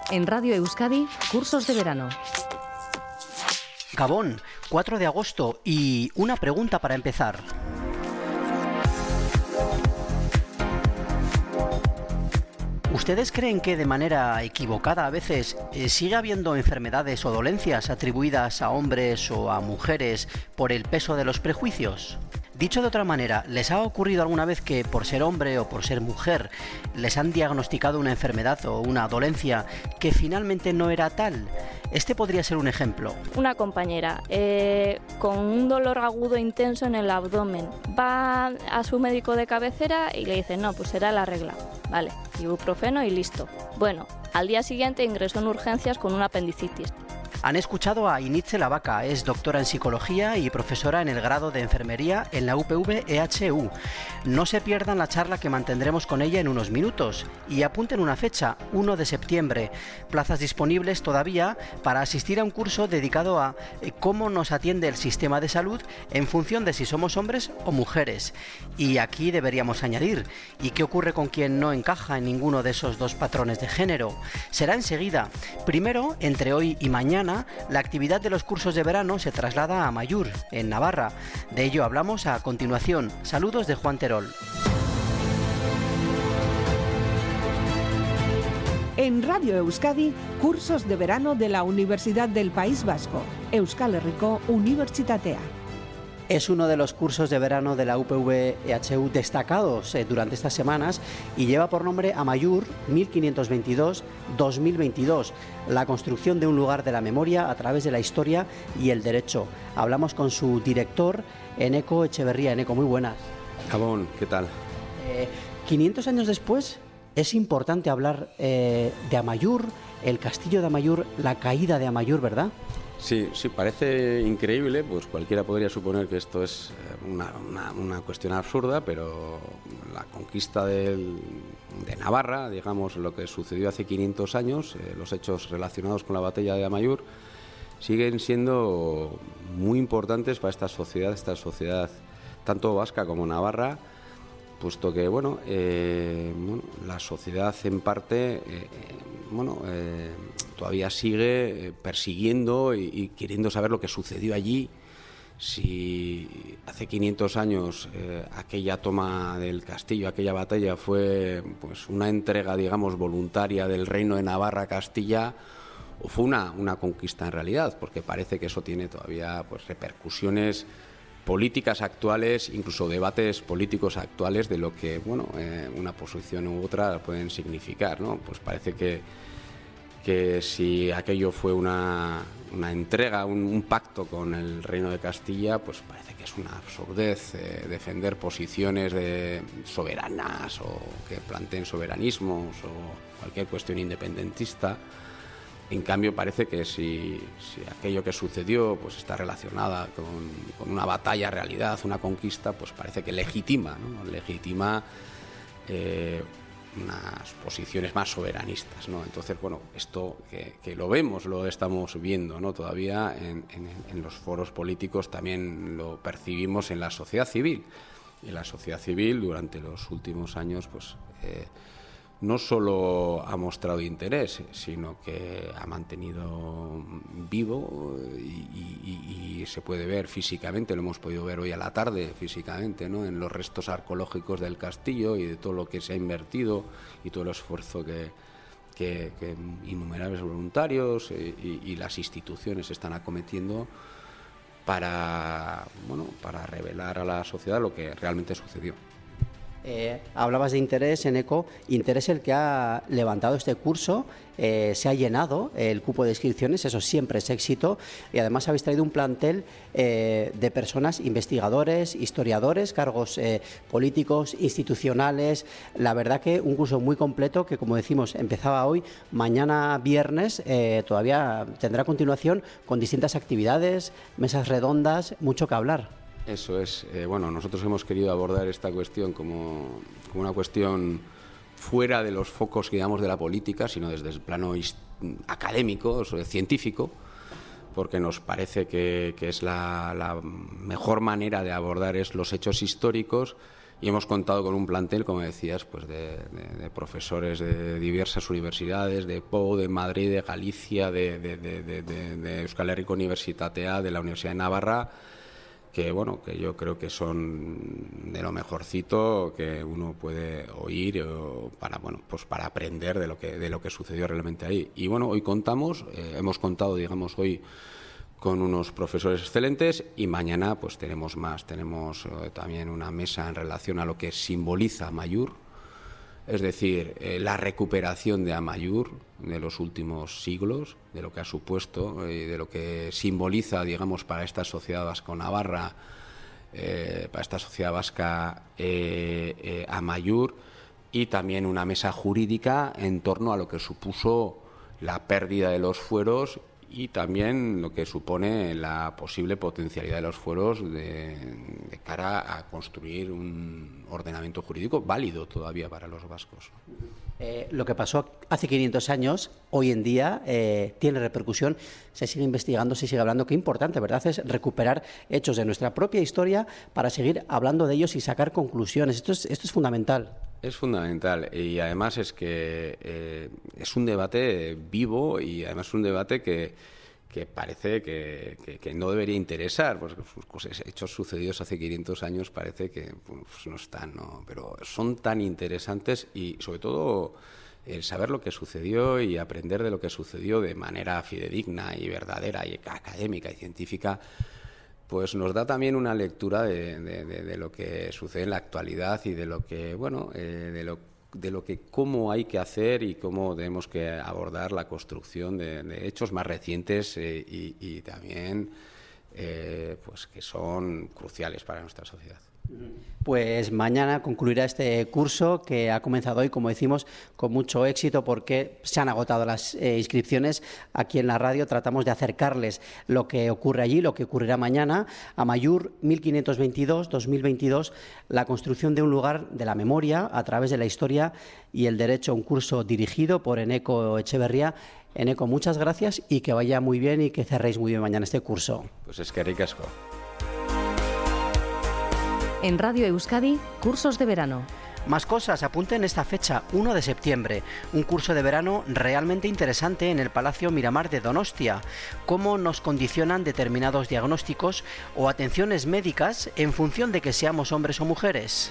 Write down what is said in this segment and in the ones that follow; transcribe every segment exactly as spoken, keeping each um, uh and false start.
En Radio Euskadi, cursos de verano. Gabón, cuatro de agosto, y una pregunta para empezar. ¿Ustedes creen que de manera equivocada a veces eh, sigue habiendo enfermedades o dolencias atribuidas a hombres o a mujeres por el peso de los prejuicios? Dicho de otra manera, ¿les ha ocurrido alguna vez que por ser hombre o por ser mujer les han diagnosticado una enfermedad o una dolencia que finalmente no era tal? Este podría ser un ejemplo. Una compañera eh, con un dolor agudo intenso en el abdomen va a su médico de cabecera y le dice, no, pues será la regla. Vale, ibuprofeno y listo. Bueno, al día siguiente ingresó en urgencias con una apendicitis. Han escuchado a Initze Lavaca, es doctora en psicología y profesora en el grado de enfermería en la U P V E H U. No se pierdan la charla que mantendremos con ella en unos minutos y apunten una fecha, uno de septiembre. Plazas disponibles todavía para asistir a un curso dedicado a cómo nos atiende el sistema de salud en función de si somos hombres o mujeres. Y aquí deberíamos añadir, ¿y qué ocurre con quien no encaja en ninguno de esos dos patrones de género? Será enseguida. Primero, entre hoy y mañana, la actividad de los cursos de verano se traslada a Amaiur, en Navarra. De ello hablamos a continuación. Saludos de Juan Terol. En Radio Euskadi, cursos de verano de la Universidad del País Vasco. Euskal Herriko Unibertsitatea. Es uno de los cursos de verano de la U P V E H U destacados eh, durante estas semanas y lleva por nombre Amaiur mil quinientos veintidós a dos mil veintidós, la construcción de un lugar de la memoria a través de la historia y el derecho. Hablamos con su director, Eneko Echeverría. Eneko, muy buenas. Gabón, ¿qué tal? Eh, quinientos años después, es importante hablar eh, de Amaiur, el castillo de Amaiur, la caída de Amaiur, ¿verdad? Sí, sí, parece increíble, pues cualquiera podría suponer que esto es una, una, una cuestión absurda, pero la conquista del, de Navarra, digamos, lo que sucedió hace quinientos años, eh, los hechos relacionados con la batalla de Amaiur, siguen siendo muy importantes para esta sociedad, esta sociedad tanto vasca como navarra, puesto que, bueno, eh, bueno la sociedad en parte, eh, bueno, eh, todavía sigue persiguiendo y, y queriendo saber lo que sucedió allí. Si hace quinientos años eh, aquella toma del castillo, aquella batalla fue pues una entrega, digamos, voluntaria del reino de Navarra a Castilla, o fue una, una conquista en realidad, porque parece que eso tiene todavía pues repercusiones políticas actuales, incluso debates políticos actuales de lo que, bueno, eh, una posición u otra pueden significar, ¿no? Pues parece que que si aquello fue una, una entrega, un, un pacto con el Reino de Castilla, pues parece que es una absurdez eh, defender posiciones de soberanas o que planteen soberanismos o cualquier cuestión independentista. En cambio, parece que si, si aquello que sucedió pues está relacionada con, con una batalla realidad, una conquista, pues parece que legitima, ¿no? Legitima eh, unas posiciones más soberanistas, ¿no? Entonces, bueno, esto que, que lo vemos, lo estamos viendo, ¿no? Todavía en, en, en los foros políticos también lo percibimos en la sociedad civil. Y la sociedad civil durante los últimos años, pues, eh, no solo ha mostrado interés, sino que ha mantenido vivo y, y, y se puede ver físicamente, lo hemos podido ver hoy a la tarde físicamente, ¿no? En los restos arqueológicos del castillo y de todo lo que se ha invertido y todo el esfuerzo que, que, que innumerables voluntarios y, y las instituciones están acometiendo para, bueno, para revelar a la sociedad lo que realmente sucedió. Eh, hablabas de interés, Eneko, interés el que ha levantado este curso, eh, se ha llenado el cupo de inscripciones, eso siempre es éxito, y además habéis traído un plantel eh, de personas, investigadores, historiadores, cargos eh, políticos, institucionales. La verdad que un curso muy completo que, como decimos, empezaba hoy, mañana viernes eh, todavía tendrá continuación con distintas actividades, mesas redondas, mucho que hablar. Eso es. Eh, bueno, nosotros hemos querido abordar esta cuestión como, como una cuestión fuera de los focos, digamos, de la política, sino desde el plano académico, científico, porque nos parece que, que es la, la mejor manera de abordar es los hechos históricos y hemos contado con un plantel, como decías, pues de, de, de profesores de diversas universidades, de P O U, de Madrid, de Galicia, de, de, de, de, de, de Euskal Herriko Unibertsitatea, de la Universidad de Navarra, que bueno, que yo creo que son de lo mejorcito que uno puede oír o para bueno, pues para aprender de lo que de lo que sucedió realmente ahí. Y bueno, hoy contamos, eh, hemos contado, digamos, hoy con unos profesores excelentes y mañana pues tenemos más, tenemos eh, también una mesa en relación a lo que simboliza Amaiur, es decir, eh, la recuperación de Amaiur de los últimos siglos, de lo que ha supuesto y eh, de lo que simboliza, digamos, para esta sociedad vasco-navarra, eh, para esta sociedad vasca eh, eh, Amaiur, y también una mesa jurídica en torno a lo que supuso la pérdida de los fueros y también lo que supone la posible potencialidad de los fueros de, de cara a construir un ordenamiento jurídico válido todavía para los vascos. Eh, lo que pasó hace quinientos años, hoy en día eh, tiene repercusión, se sigue investigando, se sigue hablando. Qué importante, ¿verdad?, es recuperar hechos de nuestra propia historia para seguir hablando de ellos y sacar conclusiones. Esto es, esto es fundamental. Es fundamental y además es que eh, es un debate vivo y además es un debate que, que parece que, que, que no debería interesar, pues, pues hechos sucedidos hace quinientos años parece que pues, no están, ¿no? Pero son tan interesantes y sobre todo el saber lo que sucedió y aprender de lo que sucedió de manera fidedigna y verdadera y académica y científica, pues nos da también una lectura de, de, de, de lo que sucede en la actualidad y de lo que, bueno, eh, de lo, de lo que cómo hay que hacer y cómo tenemos que abordar la construcción de, de hechos más recientes eh, y, y también, eh, pues que son cruciales para nuestra sociedad. Pues mañana concluirá este curso que ha comenzado hoy, como decimos, con mucho éxito porque se han agotado las eh, inscripciones. Aquí en la radio tratamos de acercarles lo que ocurre allí, lo que ocurrirá mañana. Amaiur mil quinientos veintidós dos mil veintidós, la construcción de un lugar de la memoria a través de la historia y el derecho, un curso dirigido por Eneko Echeverría. Eneko, muchas gracias y que vaya muy bien y que cerréis muy bien mañana este curso. Pues es que ricasco. En Radio Euskadi, cursos de verano. Más cosas, apunten esta fecha, uno de septiembre, un curso de verano realmente interesante en el Palacio Miramar de Donostia. Cómo nos condicionan determinados diagnósticos o atenciones médicas en función de que seamos hombres o mujeres.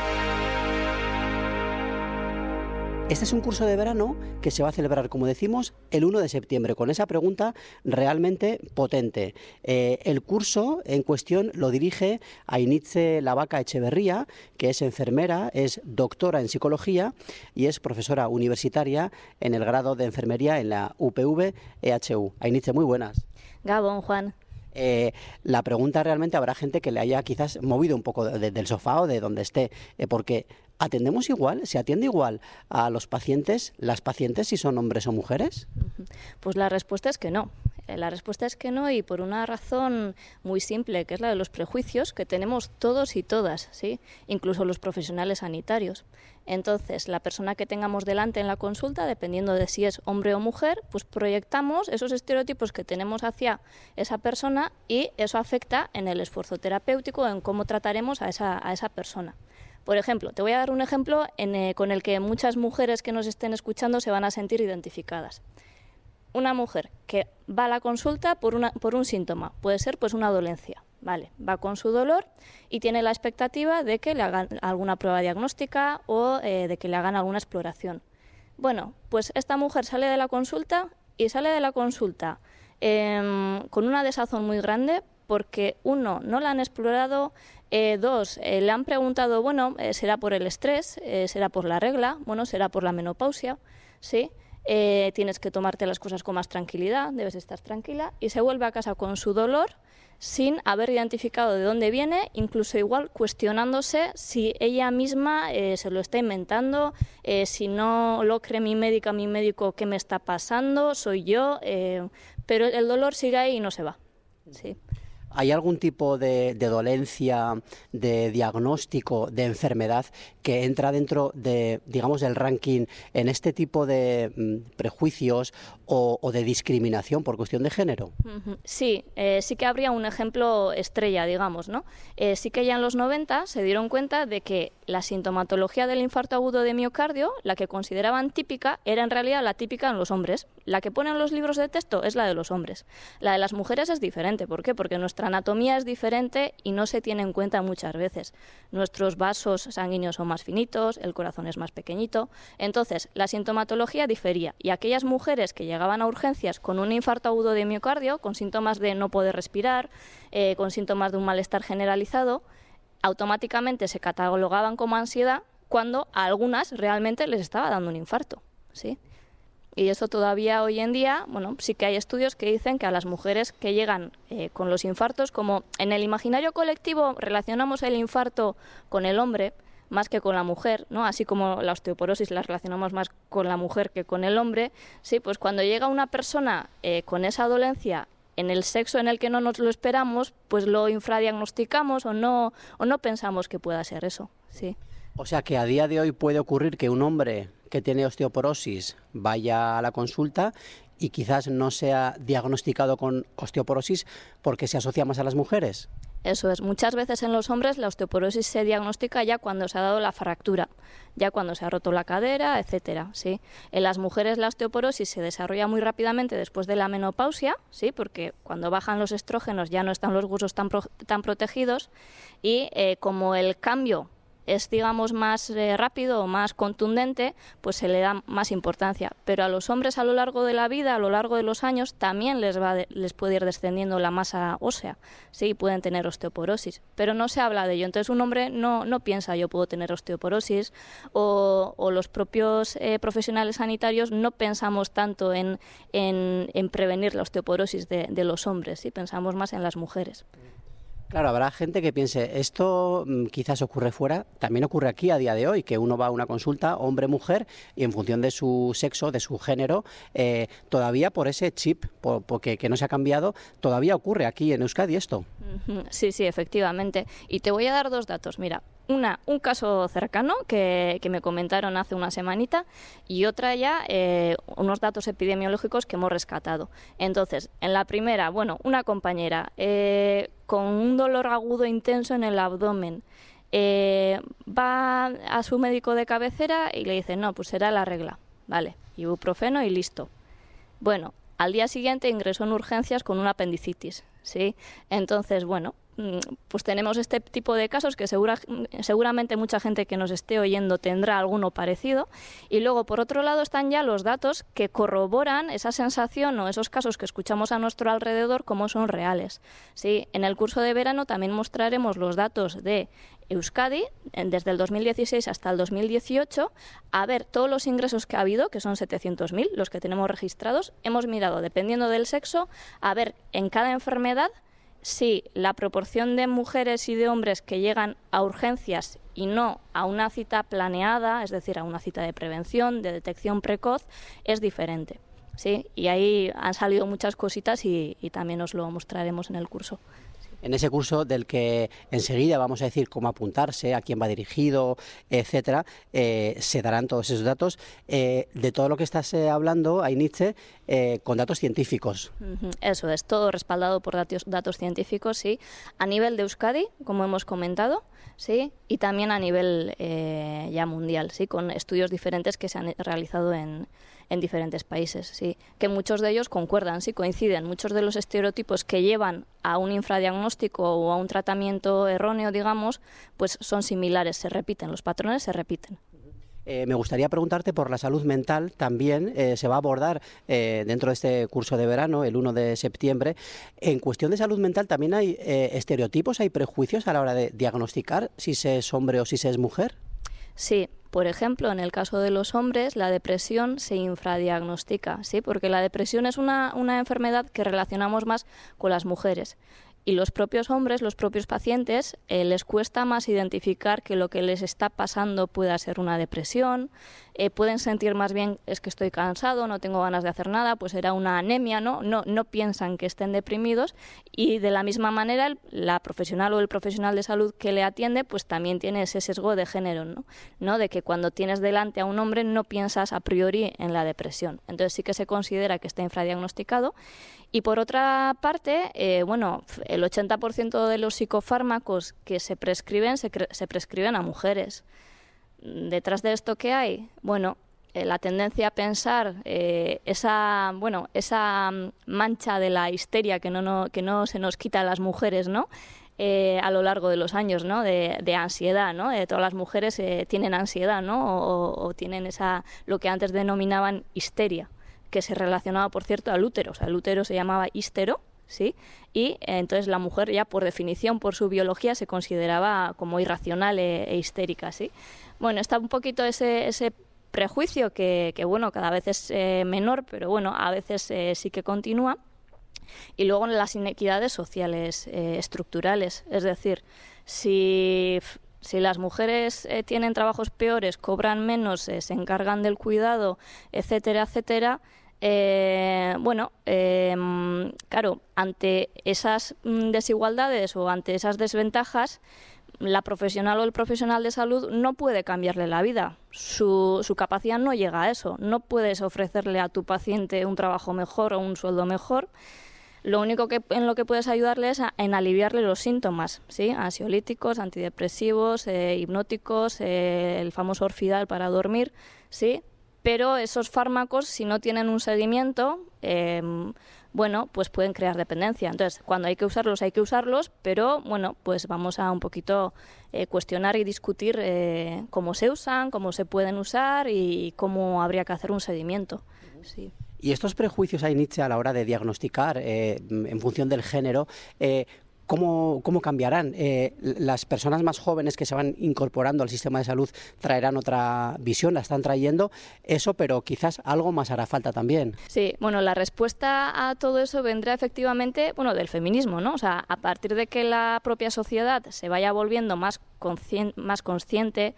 Este es un curso de verano que se va a celebrar, como decimos, el uno de septiembre, con esa pregunta realmente potente. Eh, el curso en cuestión lo dirige Ainitze Lavaca Echeverría, que es enfermera, es doctora en psicología y es profesora universitaria en el grado de enfermería en la U P V E H U. Ainitze, muy buenas. Gabón, Juan. Eh, la pregunta realmente habrá gente que le haya quizás movido un poco de, de, del sofá o de donde esté, eh, porque ¿atendemos igual? ¿Se atiende igual a los pacientes, las pacientes, si son hombres o mujeres? Pues la respuesta es que no. La respuesta es que no, y por una razón muy simple, que es la de los prejuicios que tenemos todos y todas, ¿sí? Incluso los profesionales sanitarios. Entonces, la persona que tengamos delante en la consulta, dependiendo de si es hombre o mujer, pues proyectamos esos estereotipos que tenemos hacia esa persona y eso afecta en el esfuerzo terapéutico, en cómo trataremos a esa, a esa persona. Por ejemplo, te voy a dar un ejemplo en, eh, con el que muchas mujeres que nos estén escuchando se van a sentir identificadas. Una mujer que va a la consulta por, una, por un síntoma, puede ser pues una dolencia, vale, va con su dolor y tiene la expectativa de que le hagan alguna prueba diagnóstica o eh, de que le hagan alguna exploración. Bueno, pues esta mujer sale de la consulta y sale de la consulta eh, con una desazón muy grande porque, uno, no la han explorado, eh, dos, eh, le han preguntado, bueno, eh, será por el estrés, eh, será por la regla, bueno, será por la menopausia, ¿sí? Eh, tienes que tomarte las cosas con más tranquilidad, debes estar tranquila, y se vuelve a casa con su dolor sin haber identificado de dónde viene, incluso igual cuestionándose si ella misma eh, se lo está inventando, eh, si no lo cree mi médica, mi médico, ¿qué me está pasando? ¿Soy yo? Eh, pero el dolor sigue ahí y no se va. Sí. ¿hay algún tipo de, de dolencia, de diagnóstico, de enfermedad que entra dentro de, digamos, del ranking en este tipo de mm, prejuicios o, o de discriminación por cuestión de género? Sí, eh, sí que habría un ejemplo estrella, digamos, ¿no? Eh, sí que ya en los noventa se dieron cuenta de que la sintomatología del infarto agudo de miocardio, la que consideraban típica, era en realidad la típica en los hombres. La que ponen los libros de texto es la de los hombres. La de las mujeres es diferente. ¿Por qué? Porque nuestra anatomía es diferente y no se tiene en cuenta muchas veces. Nuestros vasos sanguíneos son más finitos, el corazón es más pequeñito. Entonces, la sintomatología difería y aquellas mujeres que llegaban a urgencias con un infarto agudo de miocardio, con síntomas de no poder respirar, eh, con síntomas de un malestar generalizado, automáticamente se catalogaban como ansiedad cuando a algunas realmente les estaba dando un infarto, ¿sí? Y eso todavía hoy en día, bueno, sí que hay estudios que dicen que a las mujeres que llegan eh, con los infartos, como en el imaginario colectivo relacionamos el infarto con el hombre más que con la mujer, ¿no? Así como la osteoporosis la relacionamos más con la mujer que con el hombre, sí, pues cuando llega una persona eh, con esa dolencia en el sexo en el que no nos lo esperamos, pues lo infradiagnosticamos o no, o no pensamos que pueda ser eso, sí. O sea que a día de hoy puede ocurrir que un hombre que tiene osteoporosis vaya a la consulta y quizás no sea diagnosticado con osteoporosis porque se asocia más a las mujeres. Eso es. Muchas veces en los hombres la osteoporosis se diagnostica ya cuando se ha dado la fractura, ya cuando se ha roto la cadera, etcétera, ¿sí? En las mujeres la osteoporosis se desarrolla muy rápidamente después de la menopausia, ¿sí? Porque cuando bajan los estrógenos ya no están los huesos tan, pro, tan protegidos y eh, como el cambio es, digamos, más eh, rápido o más contundente, pues se le da más importancia. Pero a los hombres a lo largo de la vida, a lo largo de los años, también les va de, les puede ir descendiendo la masa ósea, sí, pueden tener osteoporosis, pero no se habla de ello. Entonces un hombre no, no piensa yo puedo tener osteoporosis o, o los propios eh, profesionales sanitarios no pensamos tanto en, en, en prevenir la osteoporosis de, de los hombres, sí, pensamos más en las mujeres. Claro, habrá gente que piense, esto mmm, quizás ocurre fuera, también ocurre aquí a día de hoy, que uno va a una consulta, hombre-mujer, y en función de su sexo, de su género, eh, todavía por ese chip, por, porque que no se ha cambiado, todavía ocurre aquí en Euskadi esto. Sí, sí, efectivamente. Y te voy a dar dos datos. Mira, una, un caso cercano que, que me comentaron hace una semanita y otra ya, eh, unos datos epidemiológicos que hemos rescatado. Entonces, en la primera, bueno, una compañera eh, con un dolor agudo intenso en el abdomen, eh, va a su médico de cabecera y le dice, no, pues será la regla, vale, ibuprofeno y listo. Bueno, al día siguiente ingresó en urgencias con una apendicitis, ¿sí? Entonces, bueno, pues tenemos este tipo de casos que segura, seguramente mucha gente que nos esté oyendo tendrá alguno parecido. Y luego, por otro lado, están ya los datos que corroboran esa sensación o esos casos que escuchamos a nuestro alrededor como son reales, ¿sí? En el curso de verano también mostraremos los datos de Euskadi desde el dos mil dieciséis hasta el dos mil dieciocho, a ver todos los ingresos que ha habido, que son setecientos mil, los que tenemos registrados. Hemos mirado, dependiendo del sexo, a ver en cada enfermedad si la proporción de mujeres y de hombres que llegan a urgencias y no a una cita planeada, es decir, a una cita de prevención, de detección precoz, es diferente, ¿sí? Y ahí han salido muchas cositas y, y también os lo mostraremos en el curso. En ese curso del que enseguida vamos a decir cómo apuntarse, a quién va dirigido, etcétera, eh, se darán todos esos datos. Eh, de todo lo que estás eh, hablando, Ainitze, eh, con datos científicos. Eso es, todo respaldado por datos, datos científicos, sí. A nivel de Euskadi, como hemos comentado, sí, y también a nivel eh, ya mundial, sí, con estudios diferentes que se han realizado en, en diferentes países, sí, que muchos de ellos concuerdan, sí, coinciden. Muchos de los estereotipos que llevan a un infradiagnóstico o a un tratamiento erróneo, digamos, pues son similares, se repiten, los patrones se repiten. Eh, me gustaría preguntarte por la salud mental, también eh, se va a abordar eh, dentro de este curso de verano, el uno de septiembre. En cuestión de salud mental también hay eh, estereotipos, hay prejuicios a la hora de diagnosticar si se es hombre o si se es mujer. Sí, por ejemplo, en el caso de los hombres, la depresión se infradiagnostica, ¿sí? Porque la depresión es una, una enfermedad que relacionamos más con las mujeres. Y los propios hombres, los propios pacientes, eh, les cuesta más identificar que lo que les está pasando pueda ser una depresión, eh, pueden sentir más bien es que estoy cansado, no tengo ganas de hacer nada, pues era una anemia, ¿no? No, no piensan que estén deprimidos, y de la misma manera el, la profesional o el profesional de salud que le atiende pues también tiene ese sesgo de género, ¿no? ¿no? De que cuando tienes delante a un hombre no piensas a priori en la depresión. Entonces sí que se considera que está infradiagnosticado. Y por otra parte, eh, bueno, el ochenta por ciento de los psicofármacos que se prescriben se, se prescriben a mujeres. Detrás de esto, ¿qué hay? Bueno, eh, la tendencia a pensar eh, esa, bueno, esa mancha de la histeria que no, no, que no se nos quita a las mujeres, ¿no? Eh, a lo largo de los años, ¿no? De, de ansiedad, ¿no? Eh, todas las mujeres eh, tienen ansiedad, ¿no? O, o tienen esa, lo que antes denominaban histeria, que se relacionaba, por cierto, al útero. O sea, el útero se llamaba histero, ¿sí? Y eh, entonces la mujer ya, por definición, por su biología, se consideraba como irracional e, e histérica, ¿sí? Bueno, está un poquito ese, ese prejuicio que, que, bueno, cada vez es eh, menor, pero bueno, a veces eh, sí que continúa. Y luego las inequidades sociales eh, estructurales, es decir, si, si las mujeres eh, tienen trabajos peores, cobran menos, eh, se encargan del cuidado, etcétera, etcétera, eh, bueno, eh, claro, ante esas desigualdades o ante esas desventajas, la profesional o el profesional de salud no puede cambiarle la vida. Su, su capacidad no llega a eso. No puedes ofrecerle a tu paciente un trabajo mejor o un sueldo mejor. Lo único que en lo que puedes ayudarle es a, en aliviarle los síntomas, ¿sí? Ansiolíticos, antidepresivos, eh, hipnóticos, eh, el famoso Orfidal para dormir, ¿sí? Pero esos fármacos, si no tienen un seguimiento, eh, bueno, pues pueden crear dependencia. Entonces, cuando hay que usarlos, hay que usarlos, pero bueno, pues vamos a un poquito eh, cuestionar y discutir eh, cómo se usan, cómo se pueden usar y cómo habría que hacer un seguimiento, sí. Y estos prejuicios hay, Nietzsche, a la hora de diagnosticar eh, en función del género, eh, ¿cómo, cómo cambiarán? Eh, las personas más jóvenes que se van incorporando al sistema de salud traerán otra visión, la están trayendo, eso, pero quizás algo más hará falta también. Sí, bueno, la respuesta a todo eso vendrá efectivamente, bueno, del feminismo, ¿no? O sea, a partir de que la propia sociedad se vaya volviendo más consciente, más consciente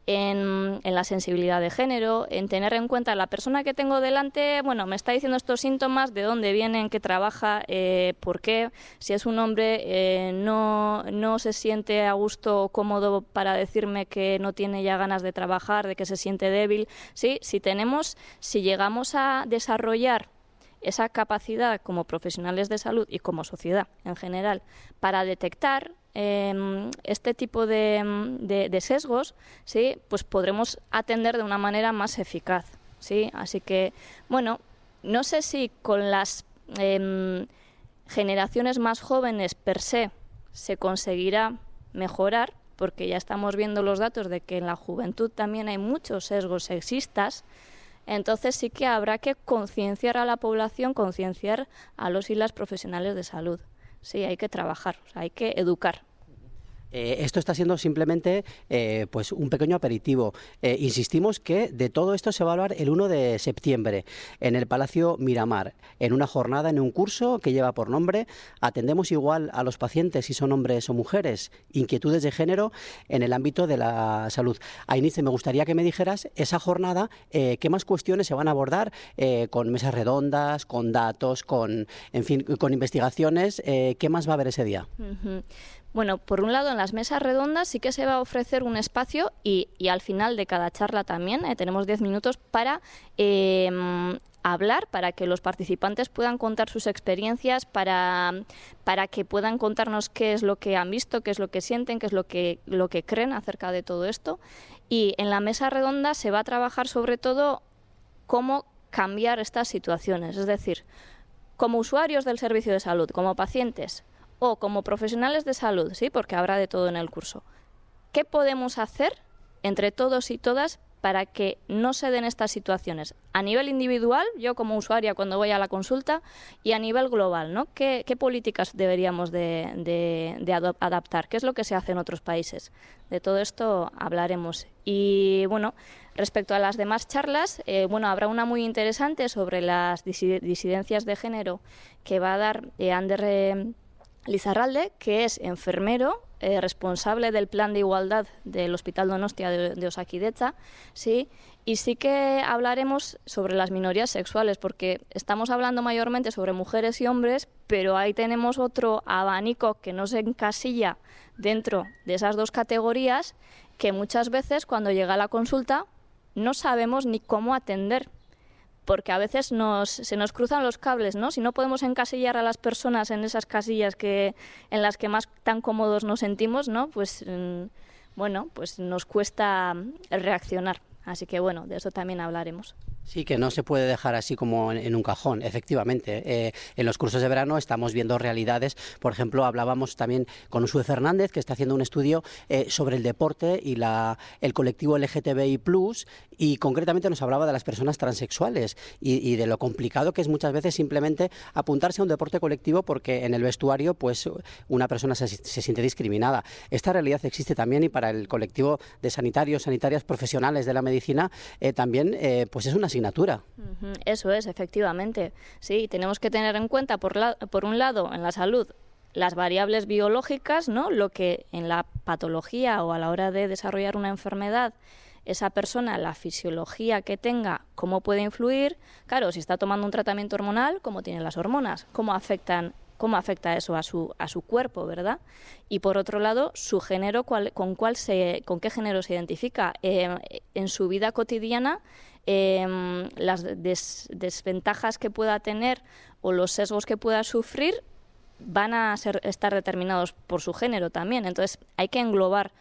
en, en la sensibilidad de género, en tener en cuenta la persona que tengo delante, bueno, me está diciendo estos síntomas, de dónde vienen, qué trabaja, eh, por qué, si es un hombre eh, no, no se siente a gusto o cómodo para decirme que no tiene ya ganas de trabajar, de que se siente débil, sí, si tenemos, si llegamos a desarrollar esa capacidad como profesionales de salud y como sociedad en general para detectar eh, este tipo de, de, de sesgos, ¿sí? Pues podremos atender de una manera más eficaz, ¿sí? Así que, bueno, no sé si con las eh, generaciones más jóvenes per se se conseguirá mejorar, porque ya estamos viendo los datos de que en la juventud también hay muchos sesgos sexistas. Entonces sí que habrá que concienciar a la población, concienciar a los y las profesionales de salud. Sí, hay que trabajar, o sea, hay que educar. Eh, esto está siendo simplemente eh, pues un pequeño aperitivo. Eh, insistimos que de todo esto se va a hablar el uno de septiembre en el Palacio Miramar, en una jornada, en un curso que lleva por nombre Atendemos igual a los pacientes si son hombres o mujeres, inquietudes de género en el ámbito de la salud. Ainice, me gustaría que me dijeras esa jornada, eh, qué más cuestiones se van a abordar eh, con mesas redondas, con datos, con, en fin, con investigaciones, eh, ¿qué más va a haber ese día? Uh-huh. Bueno, por un lado, en las mesas redondas sí que se va a ofrecer un espacio y, y al final de cada charla también eh, tenemos diez minutos para eh, hablar, para que los participantes puedan contar sus experiencias, para, para que puedan contarnos qué es lo que han visto, qué es lo que sienten, qué es lo que, lo que creen acerca de todo esto. Y en la mesa redonda se va a trabajar sobre todo cómo cambiar estas situaciones, es decir, como usuarios del servicio de salud, como pacientes o como profesionales de salud, sí, porque habrá de todo en el curso. ¿Qué podemos hacer entre todos y todas para que no se den estas situaciones? A nivel individual, yo como usuaria cuando voy a la consulta, y a nivel global, ¿no? ¿Qué, qué políticas deberíamos de, de, de adaptar? ¿Qué es lo que se hace en otros países? De todo esto hablaremos. Y bueno, respecto a las demás charlas, eh, bueno, habrá una muy interesante sobre las disidencias de género que va a dar eh, Ander eh, Lizarralde, que es enfermero, eh, responsable del plan de igualdad del Hospital Donostia de, de Osakidetza, ¿sí? Y sí que hablaremos sobre las minorías sexuales, porque estamos hablando mayormente sobre mujeres y hombres, pero ahí tenemos otro abanico que no se encasilla dentro de esas dos categorías, que muchas veces cuando llega a la consulta no sabemos ni cómo atender, porque a veces nos, se nos cruzan los cables, ¿no? Si no podemos encasillar a las personas en esas casillas que, en las que más tan cómodos nos sentimos, ¿no? Pues, mmm, bueno, pues nos cuesta reaccionar. Así que, bueno, de eso también hablaremos. Sí, que no se puede dejar así como en, en un cajón, efectivamente. Eh, en los cursos de verano estamos viendo realidades. Por ejemplo, hablábamos también con Usue Fernández, que está haciendo un estudio eh, sobre el deporte y la, el colectivo L G T B I plus, y concretamente nos hablaba de las personas transexuales y, y de lo complicado que es muchas veces simplemente apuntarse a un deporte colectivo porque en el vestuario pues una persona se, se siente discriminada. Esta realidad existe también, y para el colectivo de sanitarios, sanitarias profesionales de la medicina eh, también eh, pues es una asignatura. Eso es, efectivamente. Sí, tenemos que tener en cuenta, por, la, por un lado, en la salud, las variables biológicas, ¿no? Lo que en la patología o a la hora de desarrollar una enfermedad, esa persona, la fisiología que tenga, cómo puede influir. Claro, si está tomando un tratamiento hormonal, cómo tienen las hormonas, cómo afectan cómo afecta eso a su a su cuerpo, ¿verdad? Y por otro lado, su género, cuál, con cuál se con qué género se identifica eh, en su vida cotidiana. Eh, las des, desventajas que pueda tener o los sesgos que pueda sufrir van a ser, estar determinados por su género también. Entonces hay que englobar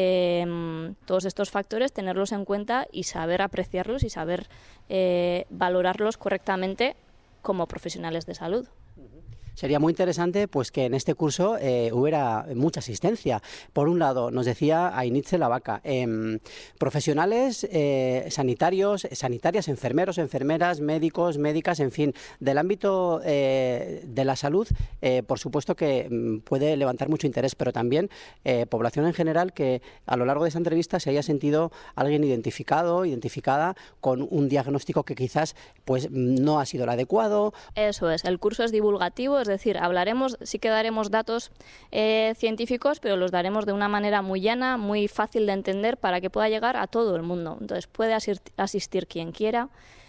eh, todos estos factores, tenerlos en cuenta y saber apreciarlos y saber eh, valorarlos correctamente como profesionales de salud. Sería muy interesante pues que en este curso eh, hubiera mucha asistencia. Por un lado, nos decía Ainitze Lavaca, eh, profesionales eh, sanitarios, sanitarias, enfermeros, enfermeras, médicos, médicas, en fin, del ámbito eh, de la salud, eh, por supuesto que mm, puede levantar mucho interés, pero también eh, población en general que a lo largo de esa entrevista se haya sentido alguien identificado, identificada con un diagnóstico que quizás pues no ha sido el adecuado. Eso es, el curso es divulgativo. Es decir, hablaremos, sí que daremos datos eh, científicos, pero los daremos de una manera muy llana, muy fácil de entender para que pueda llegar a todo el mundo. Entonces puede asistir, asistir quien quiera.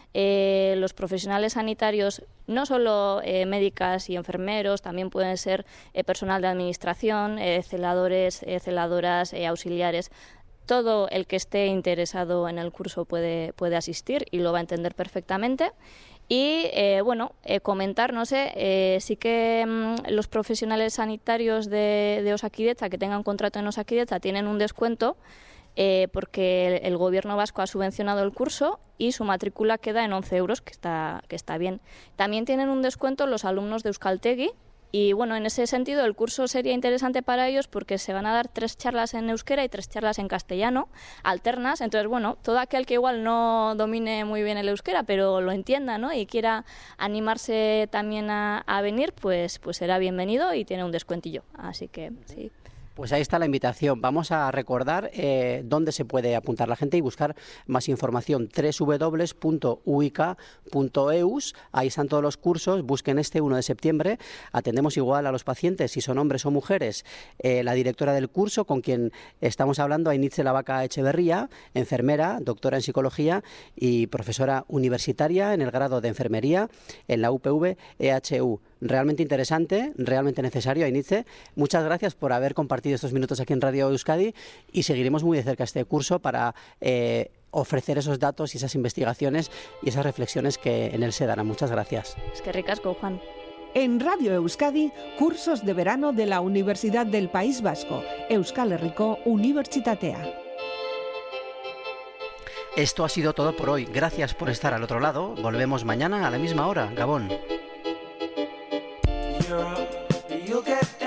Eh, los profesionales sanitarios, no solo eh, médicas y enfermeros, también pueden ser eh, personal de administración, eh, celadores, eh, celadoras, eh, auxiliares. Todo el que esté interesado en el curso puede, puede asistir y lo va a entender perfectamente. Y, eh, bueno, eh, comentar, no sé, eh, sí que mmm, los profesionales sanitarios de, de Osakidetza que tengan contrato en Osakidetza tienen un descuento eh, porque el, el Gobierno vasco ha subvencionado el curso y su matrícula queda en once euros, que está, que está bien. También tienen un descuento los alumnos de Euskaltegi. Y bueno, en ese sentido el curso sería interesante para ellos porque se van a dar tres charlas en euskera y tres charlas en castellano, alternas. Entonces, bueno, todo aquel que igual no domine muy bien el euskera, pero lo entienda, ¿no? Y quiera animarse también a, a venir, pues, pues será bienvenido y tiene un descuentillo. Así que, sí. Pues ahí está la invitación. Vamos a recordar eh, dónde se puede apuntar la gente y buscar más información. doble u doble u doble u punto u i k punto e u s. Ahí están todos los cursos. Busquen este uno de septiembre. Atendemos igual a los pacientes, si son hombres o mujeres. Eh, la directora del curso, con quien estamos hablando, Ainitze Lavaca Echeverría, enfermera, doctora en psicología y profesora universitaria en el grado de enfermería en la U P V E H U. Realmente interesante, realmente necesario, Ainitze. Muchas gracias por haber compartido estos minutos aquí en Radio Euskadi y seguiremos muy de cerca este curso para eh, ofrecer esos datos y esas investigaciones y esas reflexiones que en él se darán. Muchas gracias. Es que ricasco, Juan. En Radio Euskadi, cursos de verano de la Universidad del País Vasco, Euskal Herriko Unibertsitatea. Esto ha sido todo por hoy. Gracias por estar al otro lado. Volvemos mañana a la misma hora. Gabón. You'll get